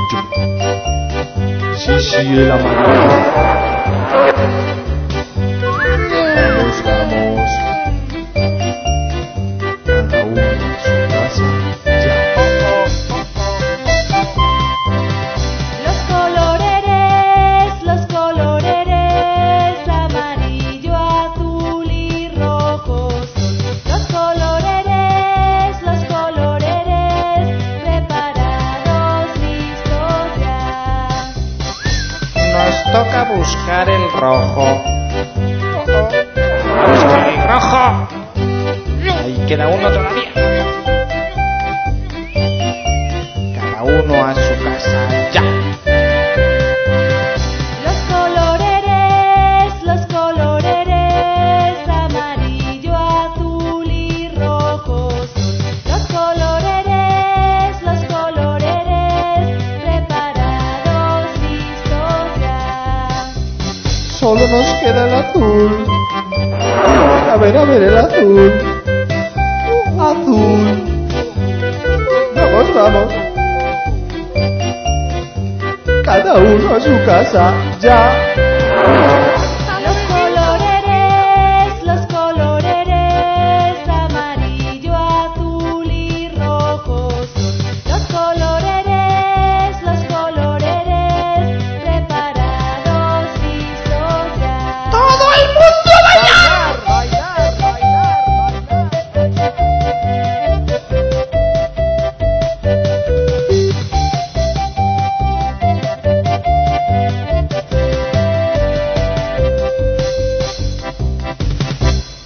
Sí, sí, el amarillo. Vamos, vamos. Cada uno a su casa. Ya. Los coloreres, amarillo, azul y rojo son. Los coloreres, preparados, listos ya. Nos toca buscar el rojo. ¡Buscar el rojo! Ahí queda uno todavía. Cada uno a su casa ya. Los coloreres, amarillo, azul y rojo son. Los coloreres, preparados, listos ya. Solo nos queda el azul. A ver el azul. Azul. Vamos, vamos. Cada uno a su casa. Ya.